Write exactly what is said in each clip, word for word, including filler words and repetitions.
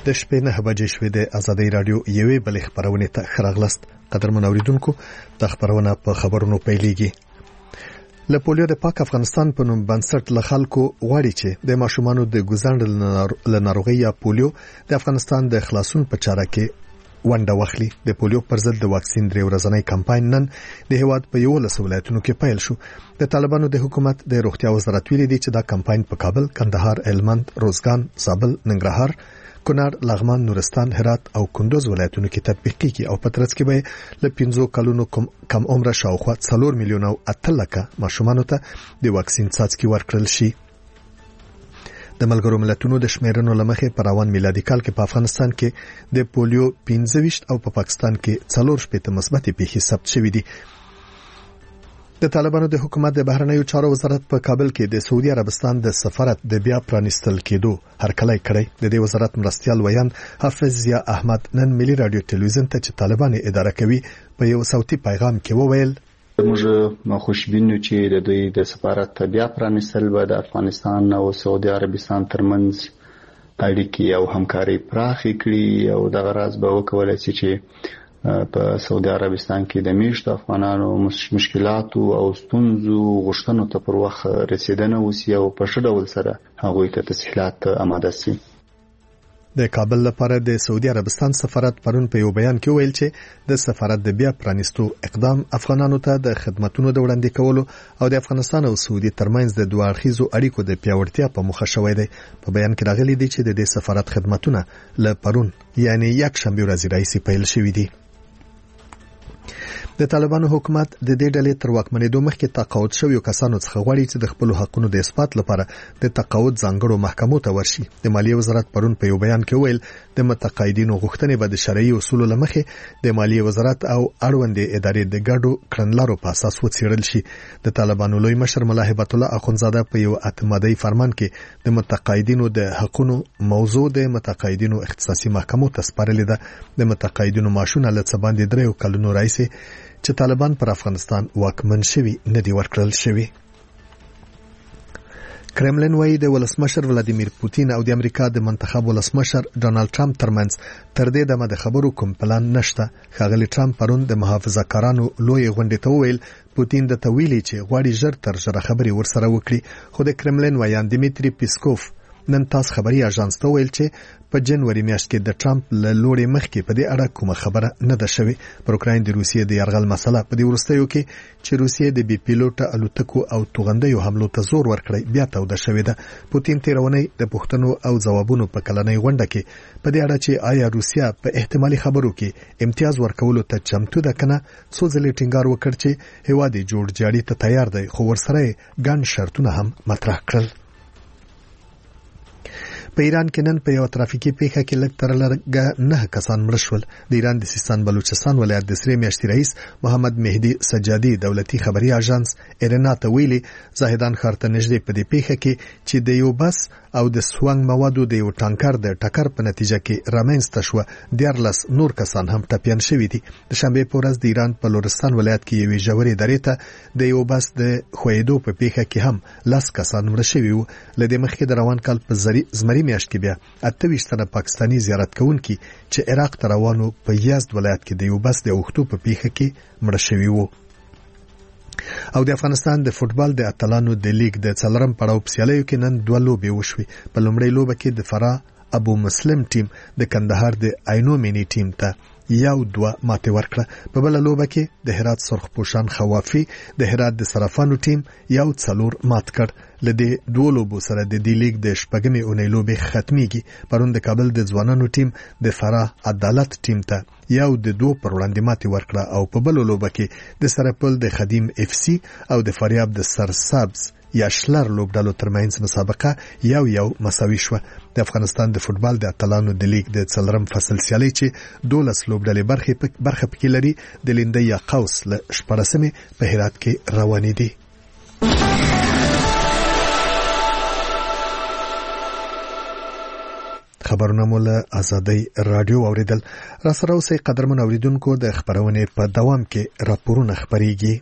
د شپې نه بجې شوې د آزادۍ رادیو یوې بلې خبرونه ته خراغلست. قدرمن اوریدونکو د خبرونه په خبرونو پیلېږي. له پولیو د پاک افغانستان په نوم بنسټ له خلکو غواړي چې د ماشومانو د ګوزند له ناروغۍ یا پولیو د افغانستان د خلاصون په چاره کې ونډه واخلي. د پولیو پر ضد د واکسین درې ورځنی کمپاین نن د هیواد په یولس ولایتونو کې پیل شو. د طالبانو د حکومت د روغتیا وزارت ویلي دی چې دا کمپاین په کابل، کندهار، هلمند، روزګان، زابل، ننګرهار، کونړ، لغمان، نورستان، هرات او کندوز ولایتونو کې تطبیق کیږي او په ترڅ کې به له پنځو کلونو کم عمر شاوخوا څلور میلیونه او اته لکه ماشومانو ته د واکسین څاڅکي ورکړل شي. د ملګرو ملتونو د شمیرنو لمخې په روان میلادي کال کې په افغانستان کې د پولیو پنځه ویشت او په پا پاکستان کې څلور شپېته مثبتې پیښې ثبت شوې دي. د طالبانو د حکومت د بهرنیو چارو وزارت په کابل کې د سعودي عربستان د سفارت د بیا پرانیستل کېدو هرکلی کړی. د دې وزارت مرستیال ویان حافظ ضیا احمد نن ملي رادیو ټلویزیون ته چې طالبان اداره کوي په یو صوتي پیغام کې وویل: موږ خوشبینو چې د دوی د سفارت بیا پرانیستل به د افغانستان او سعودي عربستان ترمنځ اړیکې او همکاري پراخې کړي او دغه راز به وکولای شي چې په سعودي عربستان کې د میشت افغانانو مشکلاتو او ستونزو غوښتنو ته پر وخت رسیدنه وسی او په ښه ډول سره هغوی ته تسهیلات آماده شي. د کابل لپاره د سعودي عربستان سفارت پرون په یو بیان کې ویل چې د سفارت د بیا پرانیستو اقدام افغانانو ته د خدماتو د وړاندې کولو او د افغانستان او سعودي ترمنځ د دوه اړخیزو اړیکو د پیاوړتیا په موخه شوی دی. په بیان کې راغلي دي چې د دې سفارت خدماتونه له پرون یعنی یک شنبه ورځ راځي پیل شوي دي. د طالبانو حکومت د دې ډلې تر واکمنېدو مخکې تقاعد شویو کسانو څخه غواړي چې د خپل حقوقو د اثبات لپاره د تقاعد ځانګړو محکمو ته ورشي. د مالیې وزارت پرون په یو بیان کې ویل د متقاعدینو غوښتنې به د شرعي اصولو لمخې د مالیې وزارت او اړوندې ادارې د ګډو کړنلارو په اساس وڅېړل شي. د طالبانو لوی مشر ملا هبت الله اخونزاده په یو اعتمادي فرمان کې د متقاعدینو د حقوقو موضوع د متقاعدینو اختصاصي محکمو ته سپارلې ده. د متقاعدینو معاشونه له څه باندې درې کلونو راځي چې طالبان پر افغانستان واکمن شوي نه دی ورکړل شوي. کرملین وايي د ولسمشر ولادیمیر پوتین او د امریکا د منتخب ولسمشر ډونالد ټرمپ ترمنځ تر دې دمه د خبرو کوم پلان نشته. ښاغلي ټرمپ پرون د محافظه‌کارانو لوی غونډې ته وویل پوتین د تویلي چې غواړي ژر تر ژره خبري ورسره وکړي، خو د کرملین ویان دیمیتری پیسکوف نن تاس خبري اژانس ته ویل چې په جنوري میاشت کې د ټرمپ له لوري مخکې په دې اړه کومه خبره نه ده شوې. پر اوکراین د روسیې د یرغل مسله په دې وروستیو کې چې روسیې د بي پیلوټه الوتکو او توغندیو حملو ته زور ورکړی بیا توده شوې ده. پوتین تیرونی د پوښتنو او ځوابونو په کلنۍ غونډه کې په دې اړه چې آیا روسیا په احتمالي خبرو کې امتیاز ورکولو ته چمتو ده کنه څو ځلې ټینګار وکړ چې هیواد جوړ جاړي ته تیار دی، خو ورسره ګڼ شرطونه هم مطرح کړل. په ایران کې نن په یو ترافیکي پیښه کې لږ تر لږه نه کسان مړه شول. د ایران د سیستان بلوچستان ولایت د سری میاشتې رئیس محمد مهدي سجادي دولتي خبري اژانس ایرنا ته ویلي زاهدان ښار ته نږدې په دې پیښه کې چې د یو بس او د سوانګ موادو د یو ټانکر د ټکر په نتیجه کې رامنځته شوه دیارلس نور کسان هم ټپیان شوي دي. د شنبې په ورځ د ایران په لورستان ولایت کې یوې ژورې درې ته د یو بس د ښویېدو په پیښه کې هم لس کسان مړه شوي وو. له دې مخکې د روان کال په زمري میاشت کې بیا اته ویشت تنه پاکستاني زیارت کوونکي چې عراق ته روانو په یزد ولایت کې د یو بس د اوښتو په پیښه کې مړه شوي وو. او د افغانستان د فوتبال د اتلانو د لیګ د څلورم پړاو په سیالیو کې نن دوه لوبې وشوې. په لومړۍ لوبه کې د فراه ابو مسلم ټیم د کندهار د عینو مینی ټیم ته یو دوه ماته ورکړه. په بل لوبه کې د هرات سرخپوشان خوافي د هرات د صرافانو ټیم یو څلور مات کړ. لدې دوه لوبو سره د دې لیګ د شپږمې اونۍ لوبې ختميږي. پرون د کابل د ځوانانو ټیم د فراه عدالت ټیم ته یو د دوه پر وړاندې ماتې ورکړه او په بل لوبه کې د سرپل د خدیم اف سي او د فاریاب د سرسبز یا شلر لوبډالو ترمنځ مسابقه یو یو مساوي شوه. د افغانستان د فوتبال د اتلانو د لیګ د څلورم فصل سیالي چې دولس لوبډلې برخه برخه پکې لري د لیندۍ یا قوس له شپږمې په هرات کې روانې دي. خبرونه مو له آزادۍ رادیو اوریدل. را سره اوسئ قدرمن اوریدونکو، د خبرونې په دوام کې راپورونه خبريږي.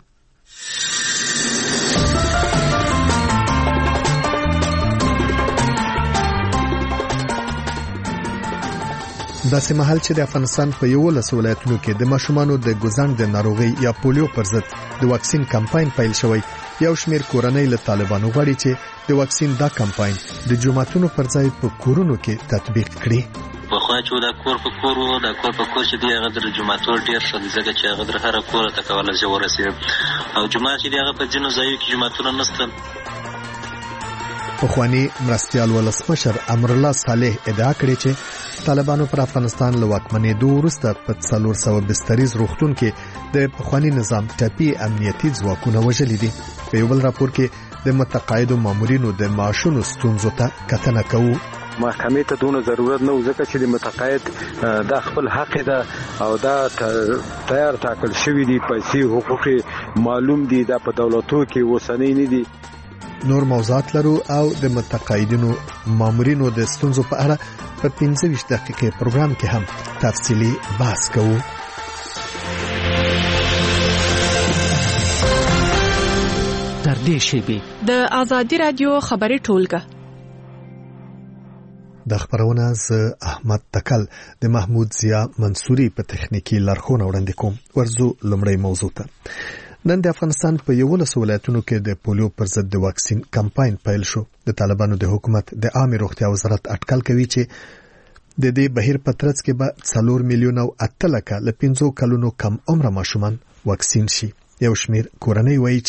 داسې مهال چې د افغانستان په یولس ولایتونو کې د ماشومانو د ګوزن د ناروغي یا پولیو پر ضد د واکسین کمپاین پیل شوی، یو شمېر کورنۍ له طالبانو غواړي چې د واکسین دا کمپاین د جوماتونو پر ځای په کورونو کې تطبیق کړي. په خو چې دا کور په کور وو دا کور په کور چې دی هغه د جوماتو ډیر شول، ځکه چې هغه د هر کور ته کولای شي ورسېږي او جومات چې دی هغه په ځینو ځایو کې جوماتونه نشته. پخوانی مرستیال ولسمشر امرالله صالح ادعا کړې چې طالبانو پر افغانستان له واکمنېدو وروسته په څلور سوه بستریز روغتون کې د پخوانی نظام ټاپي امنیتي ځواکونه وژلي دي. په یو بل راپور کې د متقاعدو مامورینو د معاشونو ستونزو ته کتنه کوو. محکمې ته دونه ضرورت نه و، ځکه چې د متقاعد دا خپل حق ده او دا تیار ټاکل شوی دي، پیسې حقوق معلوم دي، دا په دولتو کې وسنۍ نه دي. نور موضوعات لرو او د متقاعدینو مامورینو د ستونزو په اړه په پنځه ویشت دقیقې پروګرام کې هم تفصیلي بحث کوو. تر دې شیبې د آزادي رادیو خبري ټولګه د خبرونه ز احمد تکل د محمود ضیا منصوري په تخنیکی لارښوونه وړاندې کوم. ورزو لمړی موضوع ته. نن د افغانستان په یولس ولایتونو کې د پولیو پر ضد د واکسین کمپاین پیل شو. د طالبانو د حکومت د عامه روغتیا وزارت اټکل کوي چې د دې بهیر په ترڅ کې به څلور میلیونه او اته لکه له پنځو کلونو کم عمره ماشومان واکسین شي. یو شمیر کورنۍ وایي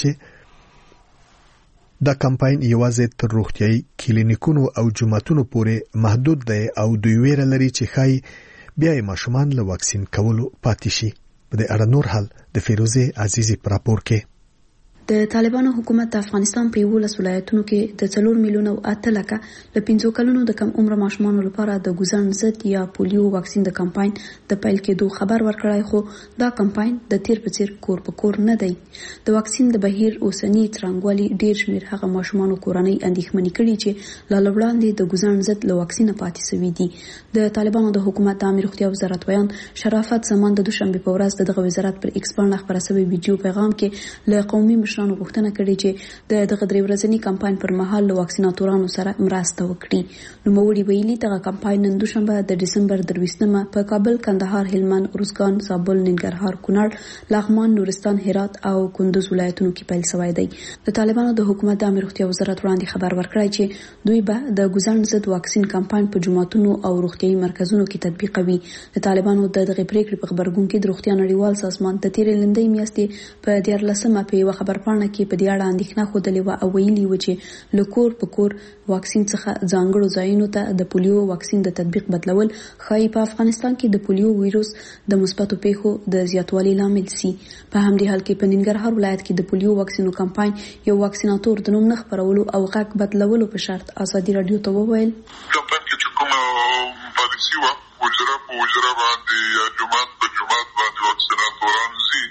چې دا کمپاین یوازې تر روغتیايي کلینیکونو او جوماتونو پورې محدود دی او دوی ویره لري چې ښایي بیا یې ماشومان له واکسین کولو پاتې شي. په دې اړه نور حال د فیروزه عزیزی پر راپور کې. د طالبانو حکومت د افغانستان په یولس ولایتونو کې د څلور میلیونه او اته لکه له پنځو کلونو د کم عمره ماشومانو لپاره د ګوزن ضد یا پولیو واکسین د کمپاین د پیل کېدو خبر ورکړای، خو دا کمپاین د تیر په څیر کور په کور نه دی. د واکسین د بهیر اوسنی ترانګوالي ډیر شمیر هغه ماشومانو کورنۍ اندېښمنې کړي چې لاله وړاندې د ګوزن ضد له واکسین پاتې سوي دي. د طالبانو د حکومت د عامه روغتیا وزارت ویان شرافت زمان د دوشنبه په ورځ دغه وزارت پر ایکس باندې خبره شوی ویډیو پیغام کې له قومي مشرانو غوښتنه کړې چې د دغه درې ورځنی کمپاین پر مهال له واکسیناتورانو سره مرسته وکړي. نو موړي ویلي دغه کمپاین نن دوشنبه د دسمبر درویشتمه په کابل، کندهار، هلمند، ارزګان، زابل، ننګرهار، کونړ، لغمان، نورستان، هرات او کندوز ولایتونو کې پیل شوی دی. د طالبانو د حکومت د عامه روغتیا وزارت وړاندې خبر ورکړی چې دوی به د ګوزن ضد واکسین کمپاین په جوماتونو او روغتیايي مرکزونو کې تطبیقوي. د طالبانو د دغه پریکړې په خبرګون کې د روغتیا نړیوال سازمان د تیرې لندۍ میاشتې په دیارلسمه په یو خبرپاڼه کې په دې اړه اندېښنه ښودلې وه او ویلي و چې له کور په کور واکسین څخه ځانګړو ځایونو ته د پولیو واکسین د تطبیق بدلول ښایي په افغانستان کې د پولیو ویروس د مثبتو پیښو د زیاتوالي لامل سي. په همدې حال کې په ننګرهار ولایت کې د پولیو واکسینو کمپاین یو واکسیناتور د نوم نه خپرولو او غږ بدلولو په شرط ازادي رادیو ته وویل کمپاین کې چې کومه پالیسي وه وجره په وجره باندې یا جومات په جومات باندې واکسیناتوران ځي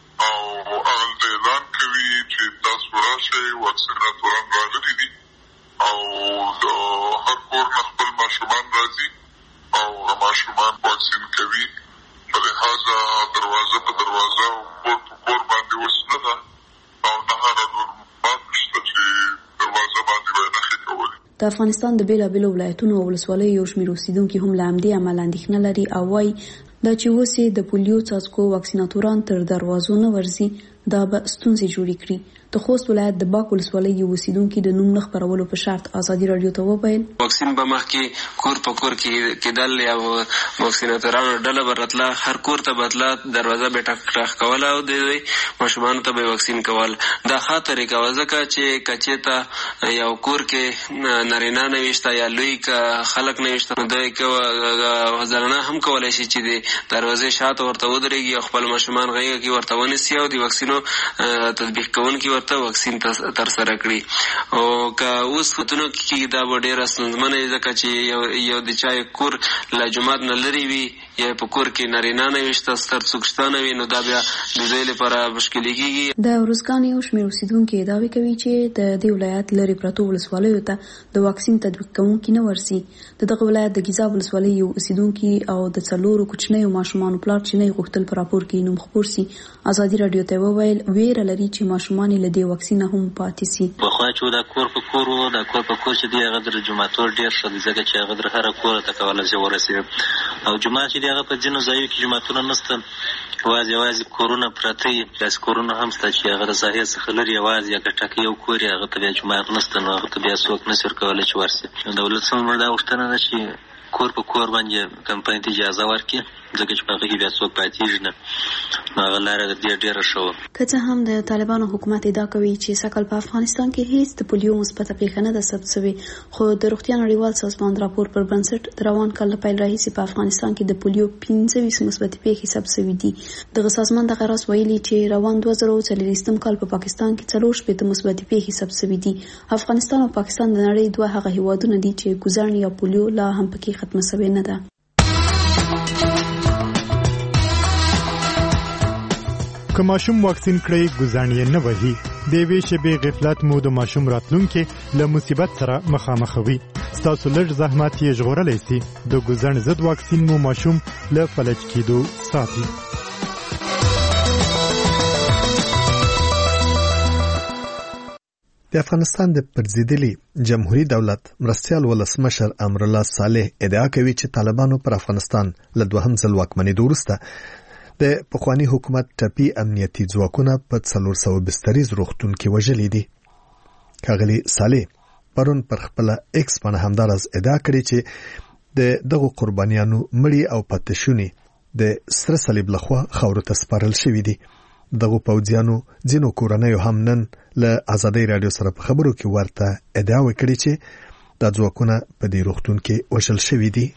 او هغه اعلان کوي چې تاسو راشئ واکسیناتوران راغلي دي او د هر کور نه خپل ماشومان راځي او ماشومان واکسین کوي. په لحاظه دروازه په دروازه او کور په کور باندې اوس نه ده او نه هغه معلومات شته چې دروازه باندې به نښې کولې. د افغانستان د بیلابیلو ولایتونو او ولسوالیو یو شمېر اوسیدونکي هم له همدې امله اندېښنه لري او وایي دا چې اوس یې د پولیو څاڅکو واکسیناتوران تر دروازو نه ورځي دا به ستونزې جوړې کړي. د خوست ولایت د باک ولسوالۍ یو اوسیدونکي د نوم نه خپرولو په شرط ازادي رادیو ته وویل واکسین به مخکې کور په کور کې کېدل یا واکسیناتورانو ډله به راتله، هر کور ته به تله، دروازه به ټک ټک کوله او د دوی ماشومانو ته به واکسین کول. دا ښه طریقه وه ځکه چې که چېرته یو کور کې نارینه نه وي شته یا لوی که خلک نه وي شته نو دوی زنانه هم کولی شي چې د دروازې شاته ورته ودرېږي او خپل ماشومان غېږه کې ورته ونیسي او د واکسینو تطبیق کوونکي ورته واکسین ترسره کړي. او که اوس وختونو کې دا به ډېره ستونزمنه وي ځکه چې یو د چا کور له جومات نه لرې وي یا په کور کې نارینه نه وي شته ستر څوک شته نه وي نو دا بیا د دوی لپاره مشکلې کېږي. د ارزګان یو شمېر اوسیدونکي دعوې کوي چې د دې ولایت لرې پرتو ولسوالیو ته د واکسین تطبیق کوونکي نه ورسي. د دغه ولایت د ګیزاب ولسوالۍ یو اوسیدونکي او د څلورو کوچنیو ماشومانو پلار چې نه غوښتل په راپور کې نوم خپور سي ازادي رادیو ته وویل ویره لري چې ماشومان له دې واکسین هم پاتې سي. په پخوا چې دا کور په کور و دا کور په کور چې دی هغه د جوماتور ډېر ښه دی ځکه چې هغه در هره کوره ته کولی شي ورسېږي او جومات چې دی هغه په ځینو ځایو کې جوماتونه نشته یوازې یوازې کورونه پراته وي داسې کورونه هم شته چې هغه د ساحې څخه لرې یوازې یا ګټکې یو کور یې هغه ته بیا جومات نشته نو هغه ته بیا څوک نشي ورکولی چې ورسي دولت څخه دا غوښتنه ده چې کور په کور باندې کمپنۍ ته اجازه ورکړي ځکه چې په هغه کې بیا څوک پاتېږي نه نو هغه لاره د دې ډېره ښه وه که څه هم د طالبانو حکومت ادعا کوي چې سږکال په افغانستان کې هیڅ د پولیو مثبته پیښه نه ده ثبت شوې خو د روغتیا نړیوال سازمان راپور پر بنسټ د روان کال له پیل راهیسې په افغانستان کې د پولیو پنځه ویشت مثبتې پیښې ثبت شوې دي دغه سازمان دغه راز ویلي چې روان دوه زره څلوېښتم کال په پاکستان کې څلور شپېته مثبتې پیښې ثبت شوې دي افغانستان او پاکستان د نړۍ دوه هغه هیوادونه دي چې ګوزڼ یا پولیو لا هم پکې ختمه شوې نه ده که ماشوم واکسین کړی ګوزڼ یې نه وهي د یوې شېبې غفلت مو د ماشوم راتلونکي له مصیبت سره مخامخوي ستاسو لږ زحمت یې ژغورلی سي د ګوزڼ ضد واکسین مو ماشوم له فلج کېدو ساتي د افغانستان د پرځېدلي جمهوریت دولت مرستیال ولسمشر امرالله صالح ادعا کوي چې طالبانو پر افغانستان له دوهم ځل واکمنېدو وروسته د پخواني حکومت ټپي امنیتي ځواکونه په څلور سوه بستریز روغتون کې وژلي دي ښاغلي صالح پرون پر خپل ایکس باندې همداراز ادعا کړې چې د دغو قربانیانو مړي او پاتې د سره صلیب لخوا خاورو ته سپارل شوي دي دغه پوځیانو ځینو کورنیو هم نن له آزادۍ رادیو سره په خبرو کې ورته ادعا وکړي چې د ځواکونه په دې روغتون کې وژل شوي دي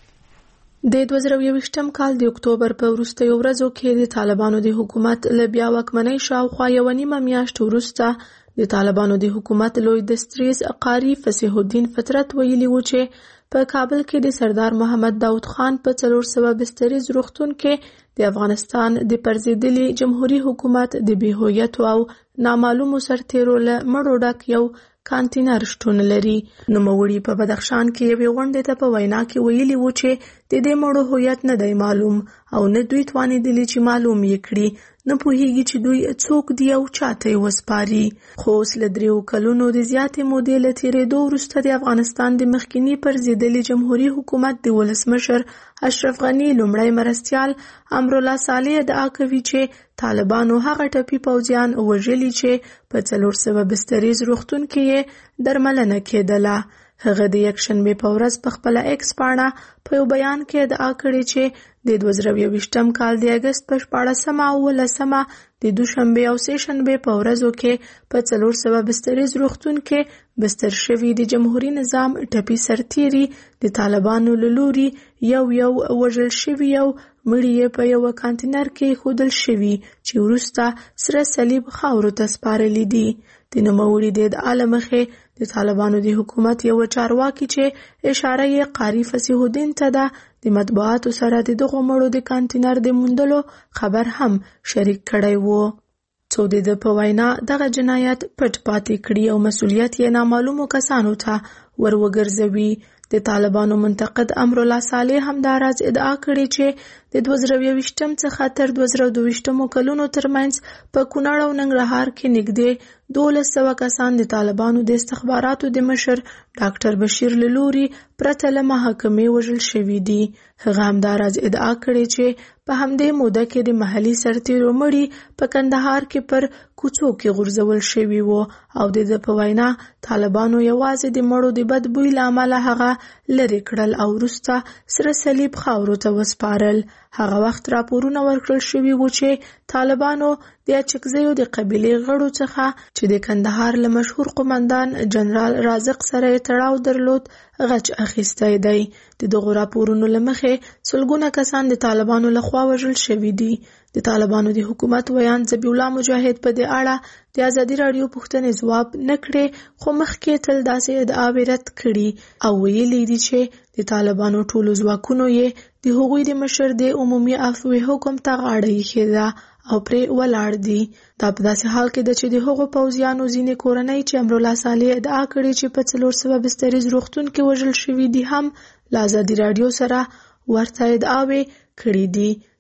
د دوه زره یوویشتم کال د اکتوبر په وروستیو ورځو کې د طالبانو د حکومت له بیا واکمنۍ شاوخوا یوه نیمه میاشت وروسته د طالبانو د حکومت لوی دستریز قاری فصیح الدین فطرت ویلي و چې په کابل کې د سردار محمد داود خان په څلور سوه بستریز روغتون کې د افغانستان د پرځېدلي جمهوریت حکومت د بې هویتو او نامعلومو سرتیرو له مړو ډک یو کانتینر شتون لري نوموړي په بدخشان کې یوې غونډې ته په وینا کې ویلي و چې د دې مړو هویت نه دی معلوم او نه دوی توانېدلي چې معلوم یې کړي نه پوهیږي چې دوی څوک دی او چاته یې وسپاري خو اوس له دریو کلونو د زیاتې مودې له تېرېدو وروسته د افغانستان د مخکیني پرځېدلي جمهوریت حکومت د ولسمشر اشرف غني لومړی مرستیال امرالله صالح ادعا کوي چې طالبانو هغه ټپي پوځیان وژلي چې په څلور سوه بستریز روغتون کې یې درملنه کېدله هغه د یکشنبې په ورځ په خپله ایکس پاڼه په یو بیان کې ادعا کړې چې د دوه زره یوویشتم کال د اګست په شپاړسمه او اوولسمه د دوشنبې او سې شنبې په ورځو کې په څلور سوه بستریز روغتون کې بستر شوي د جمهوریت نظام ټپي سرتیري د طالبانو له لوري یو یو وژل شوي او مړي یې په یوه کانتینر کې ایښودل شوي چې وروسته سره صلیب خاورو ته سپارلي دي د نوموړي د ادعا له مخې د طالبانو د حکومت یوه چارواکي چې اشاره یې قاری فصیح الدین ته ده د مطبوعاتو سره د دغو مړو د کانتینر د موندلو خبر هم شریک کړی و څو د ده په وینا دغه جنایت پټ پاتې کړي او مسؤلیت یې نامعلومو کسانو ته ور وګرځوي د طالبانو منتقد امرالله صالح همداراز ادعا کړې چې د دوه زره یوویشتم څخه تر دوه زره دوه ویشتمو کلونو ترمنځ په کونړ او ننګرهار کې نږدې دولس سوه کسان د طالبانو د استخباراتو د مشر ډاکټر بشیر له لوري پرته له محاکمې وژل شوي دي هغه همداراز ادعا کړې چې په همدې موده کې د محلي سرتیرو مړي په کندهار کې پر کوڅو کې غورځول شوي وو او د ده په وینا طالبانو یوازې د مړو د بد بوی له امله هغه لرې کړل او وروسته سره صلیب خاورو ته وسپارل هغه وخت راپورونه ورکړل شوي وو چې طالبانو د اچکزیو د قبیلې غړو څخه چې د کندهار له مشهور قومندان جنرال رازق سره یې تړاو درلود غچ اخیستی دی د دغو راپورونو له مخې سلګونه کسان د طالبانو لخوا وژل شوي دي د طالبانو د حکومت ویان ذبیح الله مجاهد په دې اړه د ازادي راډیو پوښتنې ځواب نه کړې خو مخکې تل داسې ادعاوې رد کړي او ویلي دي چې د طالبانو ټولو ځواکونو یې د هغوی د مشر د عمومي عفوې حکم ته غاړه ایښې ده او پرې ولاړ دي دا په داسې حال کې ده چې د هغو پوځیانو ځینې کورنۍ چې امرالله صالح ادعا کړې چې په څلور سوه بستریز روغتون کې وژل شوي دي هم له ازادي راډیو سره ورته ادعاوې کړې دي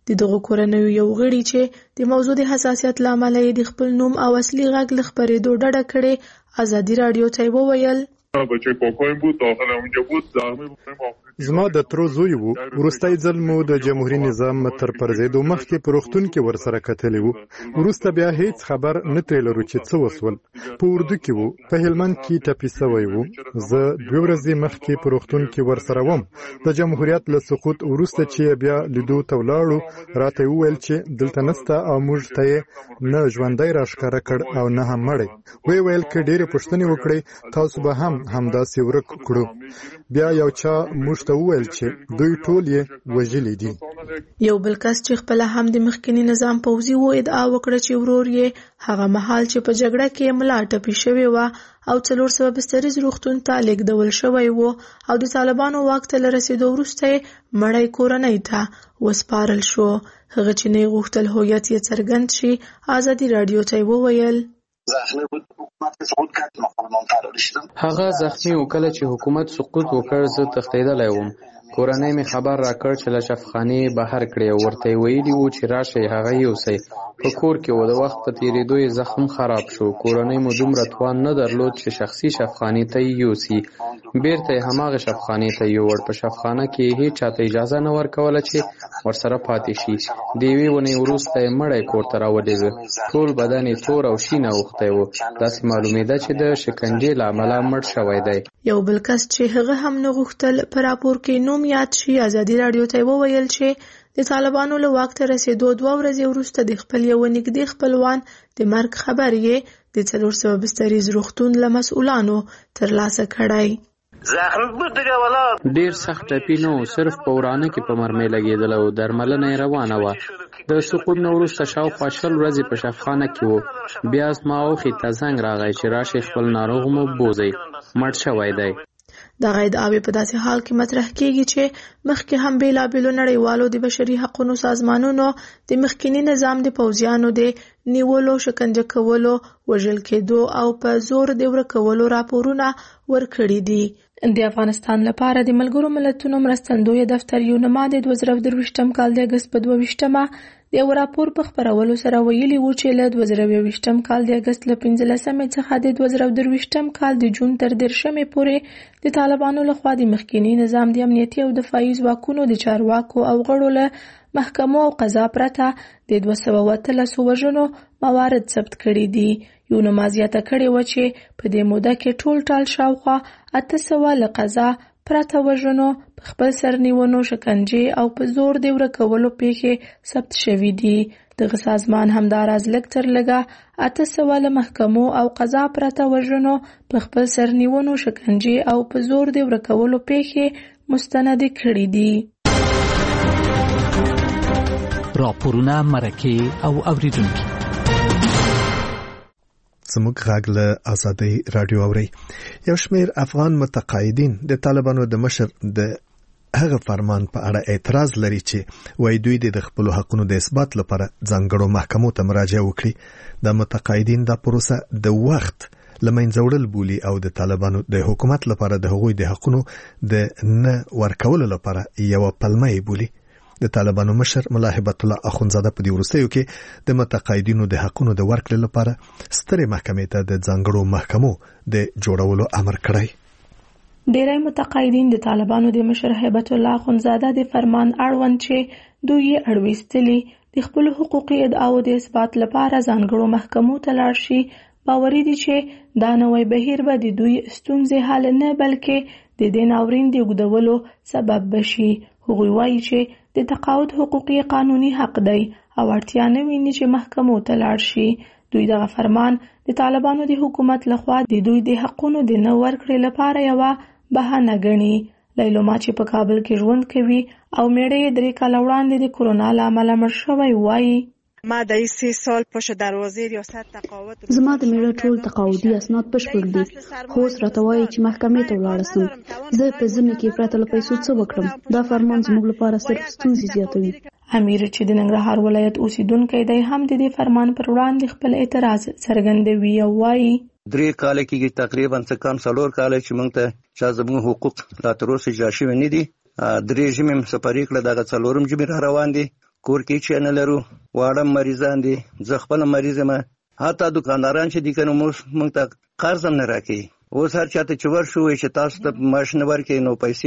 د دغه کورنیو یو غړي چې د موضوع د حساسیت لامل یې د خپل نوم او اصلي غږ له خبرېدو ډډه کړې ازادي رادیو ته وویل بچه کاکایم بود داخل اونجا بود زحمه زما د ترو زوی وو وروستۍ ځل مو د جمهوریت نظام تر پرځېدو مخکې په روغتون کې ورسره کتلی وو وروسته بیا هیڅ خبر نه ترې لرو چې څه وسول په اردو کې وو په هلمند کې ټپي سوی وو زه دوه ورځې مخکې په روغتون کې ورسره وم د جمهوریت له سقوط وروسته چې بیا لیدو ته ولاړو راته وویل چې دلته نسته او موږ ته یې نه ژوندی راښکاره کړ او نه هم مړی وی ویل که ډېرې پوښتنې وکړئ تاسو به هم همداسې ورک کړو بیا یو چا موږ ته وویل چې دوی ټول یې وژلي دي یو بل کس چې خپله هم د مخکني نظام پوځي و ادعا وکړه چې ورور یې هغه مهال چې په جګړه کې ملا ټپي شوې وه او څلور سوه بستریز روغتون ته لیږدول شوی و او د طالبانو واک ته له رسېدو وروسته یې مړی کورنۍ ته وسپارل شو هغه چې نه یې غوښتل هویت یې څرګند شي ازادي راډیو ته یې وویل هغه زخمی وکړه چې حکومت سقوط وکړ زه تښتېدلی وم کورنۍ مې خبر راکړ چې له شفخانې بهر کړی او ورته یې ویلي وو چې راشئ هغه یوسئ په کور کې و د وخت په تېرېدو یې زخم خراب شو کورنۍ مو دومره توان نه درلود چې شخصي شفخانې ته یې یوسي بیرته یې هماغه شفخانې ته یوړ په شفخانه کې یې هېچا ته اجازه نه ورکوله چې ورسره پاتې شي د یوې ونې وروسته یې مړی کور ته راولېږه ټول بدن یې تور او شین اوښتی و داسې معلومېده چې د شکنجې له امله مړ شوی دی یو بل کس چې هغه هم نه غوښتل په راپور کې نوم یاد شي ازادي راډیو ته وویل چې د طالبانو له واک ته رسېدو دوه ورځې وروسته د خپل یو نږدې خپلوان د مرګ خبر یې د څلور سوه بستریز روغتون له مسؤلانو ترلاسه کړی ډیر سخت ټپي نه و صرف په ورانه کې په مرمۍ لګېدله او درملنه یې روانه وه د سقوط نه وروسته شاوخوا شل ورځې په شفخانه کې و بیا زما اوښې ته زنګ راغی چې راشئ خپل ناروغ مو بوځئ مړ شوی دی دغه ادعاوې په داسې حال کې مطرح کیږي چې مخکې هم بېلابېلو نړیوالو د بشري حقونو سازمانونو د مخکني نظام د پوځیانو د نیولو شکنجه کولو وژل کېدو او په زور د ورکولو راپورونه ورکړي دي د افغانستان لپاره د ملګرو ملتونو مرستندویه دفتر یونما د دوه زره درویشتم کال د اګست په دوه ویشتمه د یو راپور په خپرولو سره ویلي وو چې له دوه زره یوویشتم کال د اګست له پنځلسمې څخه د دوه زره درویشتم کال د جون تر دېرشمې پورې د طالبانو لخوا د مخکني نظام د امنیتي او دفاعي ځواکونو د چارواکو او غړو له محکمو او قضا پرته د دوه سوه اتلسو وژنو موارد ثبت کړي دي یونما زیاته کړې وه چې په دې موده کې ټول ټال شاوخوا اته سوه له قضا پرته وژنو په خپل سرنیونو شکنجې او په زور د ورکولو پیښې ثبت شوي دي دغه سازمان همداراز لږ تر لږه اته سوه له محکمو او قضا پرته وژنو په خپل سرنیونو شکنجې او په زور د ورکولو پیښې مستند کړي دي راپورونه مرکې او اوریدونکي زموږ غږ له ازادي رادیو اوري یو شمېر افغان متقاعدین د طالبانو د مشر د هغه فرمان په اړه اعتراض لري چې وایي دوی د خپل حقوقو د اثبات لپاره ځانګړو محکمو ته مراجعه وکړي د متقاعدین د پروسه د وخت لمنځه وړل بولي او د طالبانو د حکومت لپاره د هغوی د حقوقو د نه ورکولو لپاره یو پلمه بولي د طالبانو مشر ملا هبت الله اخونزاده په دې وروستیو کې د متقاعدینو د حقوقو د ورکړې لپاره سترې محکمې ته د ځانګړو محکمو د جوړولو امر کړی ډېری متقاعدین د طالبانو د مشر هبت الله اخونزاده د فرمان اړوند چې دوی یې اړویستلي د خپل حقوقي ادعاو د اثبات لپاره ځانګړو محکمو ته لاړ شي باوري دي چې دا نوی بهیر به د دوی ستونزې حل نه بلکې د دې ناورین د اوږدولو سبب بشي هغوی وایي چې د تقاعد حقوقي قانوني حق دی او اړتیا نه ویني چې محکمو ته لاړ شي دوی دغه فرمان د طالبانو د حکومت لخوا د دوی د حقونو د نه ورکړې لپاره یوه بهانه ګڼي لیلوما چې په کابل کې ژوند کوي او میړه یې درې کاله وړاندې د کرونا له امله مړ شوی وایي ما د سه سال پشت دروازه ریاست تقاعد زما د میړه ټول تقاعدي اسناد بشپړ دي خو اوس راته وایي چې محکمې ته ولاړ شم زه په ذمه کې پرته له پیسو څه وکړم دا فرمان زموږ لپاره صرف ستونزې زیاتوي امیر چې د ننګرهار ولایت اوسیدونکی دی هم د دې فرمان پر وړاندې خپل اعتراض څرګندوي او وایي درې کال کې تقریبا څه کم څلور کال چې موږ ته چې زموږ حقوق لا تر اوسه اجرا شوي نه دي درې ژمې سپارې کړه دغه څلورم ژمې را روان دي کور کې چې نه لرو واړه مریضان دي زه خپل مریض یم حتی دکانداران چې دي کنه موږ ته قرض هم نه راکوي اوس هر چاته چې ورشو چې تاسو ته معاش نه ورکوي نو پیسې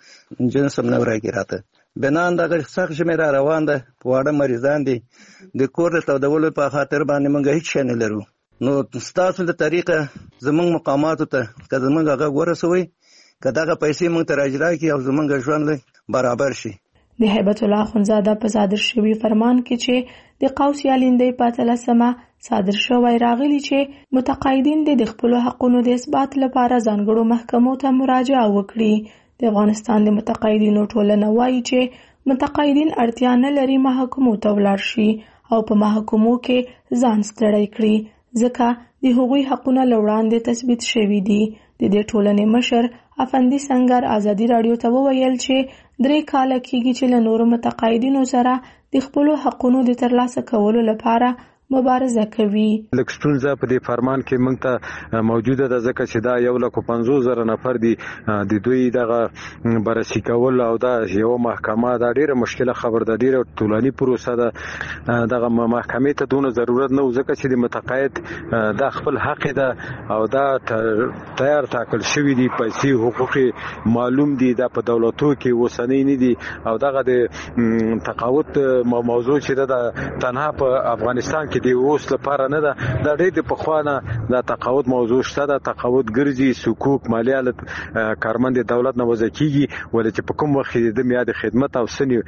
جنس هم نه راکوي راته بنان دغه سخت شمېر روان ده واړه مریضان دي د کور د تودولو په خاطر باندې موږ هیڅ شی نه لرو نو ستاسو د طریقه زمونږ مقاماتو ته که زمونږ هغه ورسوي که دغه پیسې موږ ته راجرا کړي او زمونږ ژوند برابر شي. د هیبت الله اخندزاده په صادر شوي فرمان کې چې د قوس یا لیندۍ په اتلسمه صادر شوی راغلی چې متقاعدین د خپلو حقونو د اثبات لپاره ځانګړو محکمو ته مراجعه وکړي. د افغانستان د متقاعدینو ټولنه وایي چې متقاعدین اړتیا نه لري محکمو ته ولاړ شي او په محکمو کې ځان ستړی کړي ځکه د هغوی حقونه له وړاندې تثبیت شوي دي. د دې ټولنې مشر افندي سنگر ازادي راډیو ته وویل چې درې کاله کېږي چې له نورو متقاعدینو سره د خپلو حقونو د ترلاسه کولو لپاره مبارزه کوي. لکه ستونزه په دې فرمان کې موږ ته موجوده ده ځکه چې دا یو لک پنځوس زره نفر دي د دوی دغه بررسي کول او دا یو محکمه دا ډیره مشکله خبر ده ډیره طولاني پروسه ده دغه محکمې ته دونه ضرورت نه ځکه چې د متقاعد دا خپل حق ده او دا تیار ټاکل شوی دي پیسې حقوق معلوم دي دا په دولتو کې وسنۍ نه دي او دغه د تقاعد موضوع چې ده تنها په افغانستان کې دی اوس لپاره نه ده دا ډېر د پخوانه د تقاعد موضوع شته د تقاعد ګرځي سکوک مالیات کارمند دولت نه وځي کیږي ولې چې په کوم وخت د میاد خدمت او سنی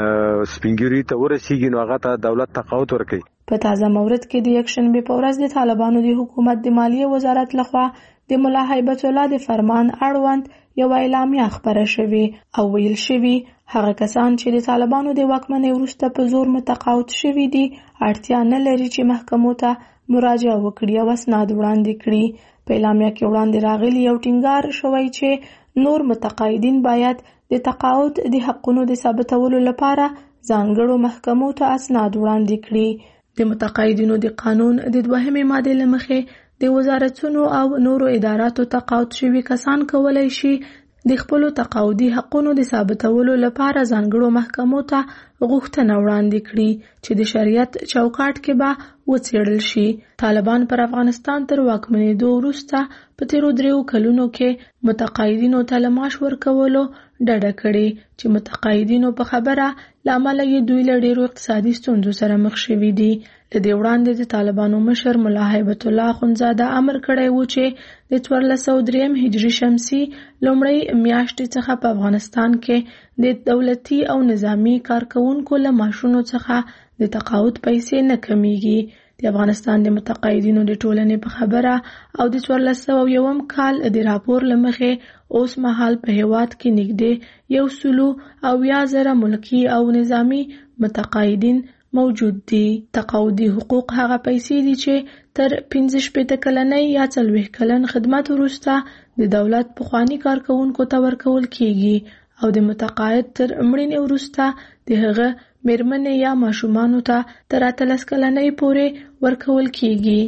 سپینګری ته ورسیږي نو هغه ته دولت تقاعد ورکوي. په تازه مورد کې د یکشنبه په ورځ د طالبانو د حکومت د مالیې وزارت لخوا د ملا هیبت الله د فرمان اړوند یو اعلامیه خبره شوې او ویل شوې هغه کسان چې د طالبانو د واکمنۍ وروسته په زور متقاعد شوي دي اړتیا نه لري چې محکمو ته مراجعه وکړي او اسناد وړاندې کړي. په اعلامیه کې وړاندې راغلی یو ټینګار شوی چې نور متقاعدین باید د تقاعد د حقونو د ثابتولو لپاره ځانګړو محکمو ته اسناد وړاندې کړي. د متقاعدینو د قانون د دوهمې مادې له مخې د وزارتونو او نورو اداراتو تقاعد شوي کسان کولی شي د خپلو تقاعدي حقونو د ثابتولو لپاره ځانګړو محکمو ته غوښتنه وړاندې کړي چې د شریعت چوکاټ کې به وڅېړل شي. طالبان پر افغانستان تر واکمنېدو وروسته په تیرو دریو کلونو کې متقاعدینو ته له معاش ورکولو ډډه کړې چې متقاعدینو په خبره له امله یې دوی له ډېرو اقتصادي ستونزو سره مخ شوي دي. له دې وړاندې د طالبانو مشر ملا هیبت الله اخندزاده امر کړی و چې د څوارلس سوه دریم هجري شمسي لومړۍ میاشتې څخه په افغانستان کې د دولتي او نظامي کارکوونکو له معاشونو څخه د تقاعد پیسې نه کمیږي. د افغانستان د متقاعدینو د ټولنې په خبره او د څوارلس سوه یوم کال د راپور له مخې اوس مهال په هیواد کې نږدې یو سلو او یا زره ملکي او نظامي متقاعدین موجود دي. تقاعدي حقوق هغه پیسې دي چې تر پنځه شپېته کلنۍ یا څلوېښت کلن خدمت وروسته د دولت پخواني کارکوونکو ته ورکول کیږي او د متقاعد تر مړینې وروسته د هغه میرمنې یا ماشومانو ته تر اتلس کلنۍ پورې ورکول کیږي.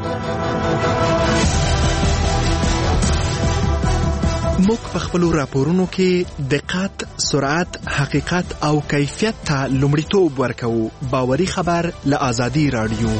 موږ په خپلو راپورونو کې دقت، سرعت، حقیقت او کیفیت ته لومړیتوب ورکوو. باوري خبر له آزادي راډیو.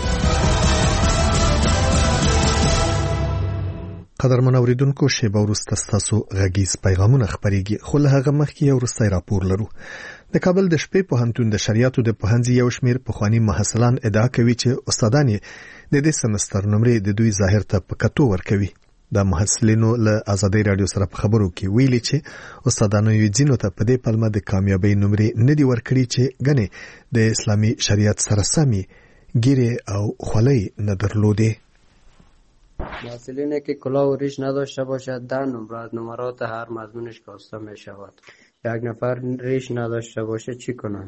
قدرمن اوریدونکو شیبه وروسته ستاسو غږیز پیغامونه خپرېږي خو له هغه مخکې یو وروستی راپور لرو. د کابل د شپې پوهنتون د شریعتو د پوهنځي یو شمېر پخواني محصلان ادعا کوي چې استادان یې د دې سمستر نمرې د دوی ظاهر ته په کتو ورکوي. د محصلینو له آزادۍ راډیو سره په خبرو کې ویلي چې استادانو یې ځینو ته په دې پلمه د کامیابۍ نمرې نه دي ورکړي چې ګنې د اسلامي شریعت سره سمې ګیرې او خولۍ نه درلودې. محصلینی که کلاه و ریش نداشته باشد در نمره از نمرات هر مضمونش کاسته می شود. یک نفر ریش نداشته باشه چی کنن؟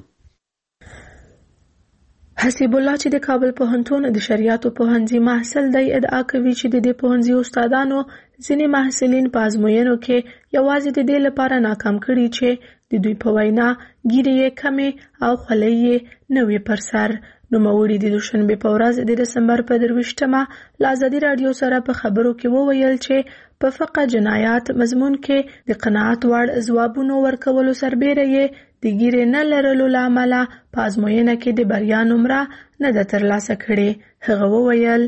حسیب الله چې د کابل پوهنتون د شریعتو پوهنځي محصل دی ادعا کوي چې د دې پوهنځي استادانو ځینې محصلین په ازموینو کې یوازې د دې لپاره ناکام کړي چې د دوی په وینا ګیرې یې کمې او خولۍ یې نه وي پر سر. نوموړي د دوشنبې په ورځ د دسمبر په درویشتمه له آزادي راډیو سره په خبرو کې وویل چې په فقه جنایات مضمون کې د قناعت وړ ځوابونو ورکولو سربیره یې د ګیرې نه لرلو له امله په ازموینه کې د بریا نمره نه ده ترلاسه کړې. هغه وویل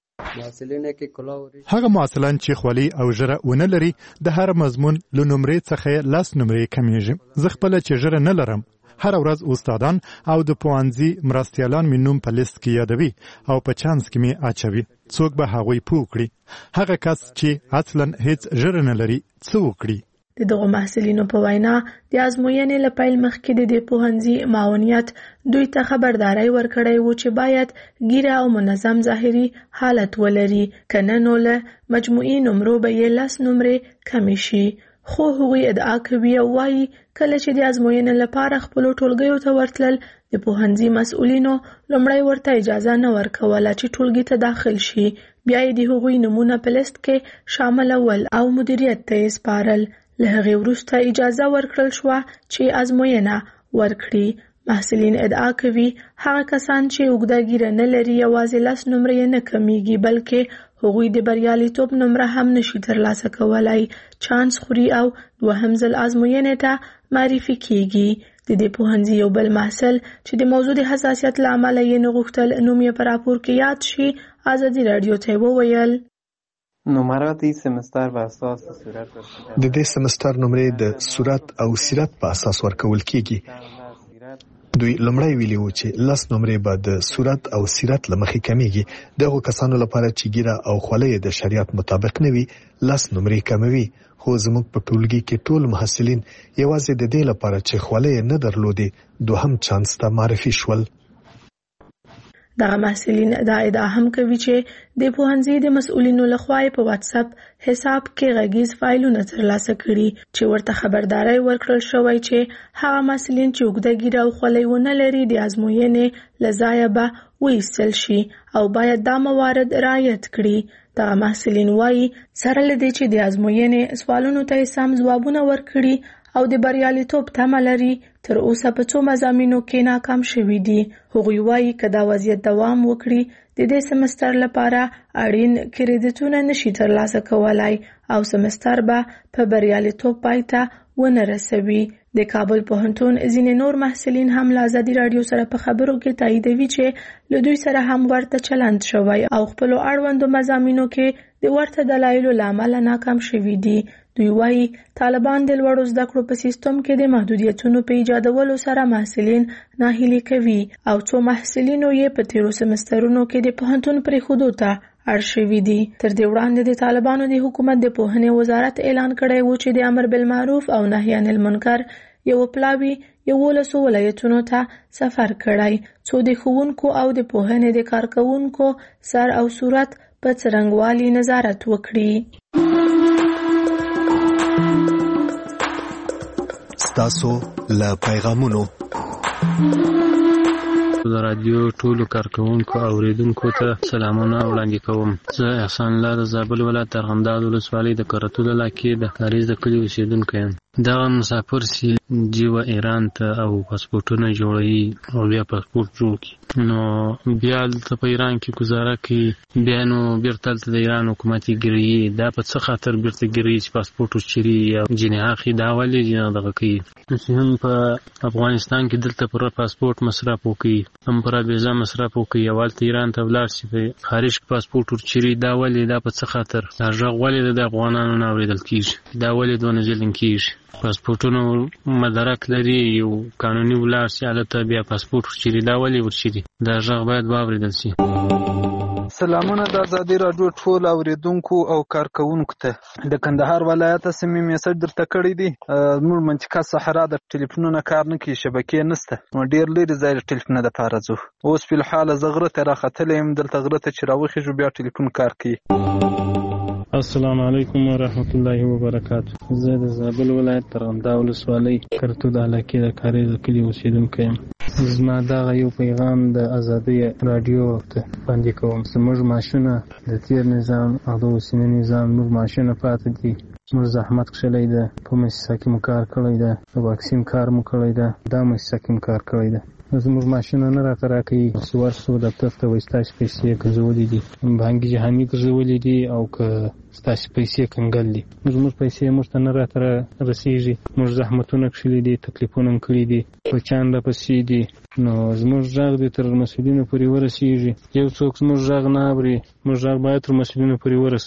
هغه محصلان چې خولي او ژره ونه لري د هر مضمون له نمرې څخه لس نمرې کمیږي. زه خپله چې ژره نه لرم هر ورځ استادان او د پوهنځي مرستیالان مې نوم په لیست کې یادوي او په چانس کې مې اچوي. څوک به هغوی پوه کړي. هغه کس چې اصلا هیڅ ژره نه لري څه وکړي؟ د دغو محصلینو په وینا د ازموینې له پیل مخکې د دې پوهنځي معاونیت دوی ته خبرداری ورکړی و چې باید ګیره او منظم ظاهري حالت ولري، که نه نو له مجموعي نمرو به یې لس نمرې کمې شي. خو هغوی ادعا کوي او وایي کله چې د ازموینې لپاره خپلو ټولګیو ته ورتلل د پوهنځي مسؤلینو لومړی ورته اجازه نه ورکوله چې ټولګي ته داخل شي، بیا یې د هغوی نومونه په لیست کې شاملول او مدیریت ته یې سپارل. له هغې وروسته اجازه ورکړل شوه چې ازموینه ورکړي. محصلین ادعا کوي هغه کسان چې اوږده ګیره نه لري یوازې لس نمرې نه کمیږي، بلکې هغوی د بریالیتوب نمره هم نشي ترلاسه کولای. چانس خوري او دوهم ځل ازموینې ته معرفي کیږي. د دې پوهنځي یو بل محصل چې د موضوع د حساسیت له امله یې نه غوښتل نوم یې په راپور کې یاد شي ازادي راډیو ته وویل نمرات این سمستر به اساس صورت د دې سمستر نمرې د صورت او سیرت په اساس ورکول کیږي. دوی لمړی ویلي وو چې لس نمرې به د صورت او سیرت له مخې کمیږي. دغو کسانو لپاره چې ګیره او خولۍ د شریعت مطابق نه وي لس نمرې کموي. خو زموږ په ټولګي کې ټول محصلین یوازې د دې لپاره چې خولۍ نه درلودې دوهم چانس ته معرفي شول. دغه محصلین دا ادعا هم کوي چې د پوهنځي د مسؤلینو لخوا په واتس اپ حساب کې غږیز فایلونه ترلاسه کړي چې ورته خبرداری ورکړل شوی چې هغه محصلین چې اوږده ګیره او خولۍ ونه لري د ازموینې له ځایه به وایستل شي او باید دا موارد رعایت کړي. دغه محصلین وایي سره له دې چې د ازموینې سوالونو ته سم ځوابونه ورکړي او د بریالیتوب تمه لري، تر اوسه په څو مضامینو کې ناکام شوي دي. هغوی وایي که دا وضعیت دوام وکړي د دې سمستر لپاره اړین کریډیټونه نشي ترلاسه کولای او سمستر به په بریالیتوب پای ته ونه رسوي. د کابل پوهنتون ځینې نور محصلین هم له ازادي راډیو سره په خبرو کې تاییدوي چې له دوی سره هم ورته چلند شوی او خپلو اړوندو مضامینو کې د ورته دلایلو له امله ناکام شوي دي. دوی وایي طالبان د لوړو زده کړو په سیستم کې د محدودیتونو په ایجادولو سره محصلین ناهیلي کوي او څو محصلینو یې په تیرو سمسترونو کې د پوهنتون پرېښودو ته اړ شوي دي. تر دې وړاندې د طالبانو د حکومت د پوهنې وزارت اعلان کړی و چې د امر بالمعروف او نهی عن المنکر یو پلاوی یولسو ولایتونو ته سفر کړی څو د ښوونکو او د پوهنې د کارکوونکو سر او صورت په څرنګوالي نظارت وکړي. ستاسو له پیغامونو د رادیو ټولو کارکوونکو او اوریدونکو ته سلامونه وړاندې کوم. زه احسان الله د زابل ولایت ارغنداب ولسوالۍ د کرتول علاقې د کاریز د کلي اوسېدونکی یم. دغه مسافر چې جیوه ایران ته او پاسپورټونه جوړوي او بیا پاسپورټ جوړ کړي نو بیا دلته په ایران کې ګزاره کوي، بیا نو بیرته هلته د ایران حکومت یې ګیروي. دا په څه خاطر بیرته ګیروي چې پاسپورټ وچري یا جنې اخلي؟ دا ولې دغه کوي چې هم په افغانستان کې دلته پر پاسپورټ مصرف وکړي هم پر ویزا مصرف وکړي او هلته ایران ته ولاړ شي په خارج کې پاسپورټ ورچري؟ دا ولې؟ دا په څه خاطر؟ دا غږ ولې د افغانانو نه اورېدل کېږي؟ دا ولې دونه ظلم کېږي؟ پاسپورټونو مدرک لري یو قانوني ولاړ شي هلته بیا پاسپورټ ورچري؟ دا ولې ورچري؟ دا غږ باید واورېدل شي. سلامونه د ازادي راډیو ټول اوریدونکو او کارکوونکو ته. د کندهار ولایت سیمې میسج درته کړی دی. زموږ منطقه صحرا د ټلیفونونو کار نه کوي، شبکې نشته، نو ډېر لرې ځای د ټلیفون دپاره ځو. اوس فلحال زه غره ته راختلی یم، دلته غره ته چې راوخېږو بیا ټلیفون کار کوي. السلام علیکم ورحمت الله وبرکاتو. زه د زابل ولایت ارغنداب ولسوالۍ کرتود علاقې د کاریز د کلي اوسېدونکی یم. زما دغه یو پیغام د ازادي راډیو ته وړاندې کوم. زموږ معاشونه د تېر نظام او د اوسني نظام موږ معاشونه پاتې دي. موږ زحمت کښلی ده، په مؤسسه کې مو کار کړی ده، د واکسین کار مو کړی ده، دا مؤسسه کې مو کار کړی ده. زموږ ماشینه نه راته راکوي چې ورسو دفتر ته وایي ستاسې پیسې ګرځولې دي بانکي جهاني ګرځولې دي او که ستاسې پیسې کنګل دي زموږ پیسې موږ ته نه راته رسېږي موږ زحمتونه کښلي دي تکلیفونه مو کړي دي بچیان راپسې دي نو زموږ غږ دې تر مسؤلینو پورې ورسېږي یو څوک زموږ غږ نه اوري موږ غږ باید تر مسؤلینو پورې ورسېږي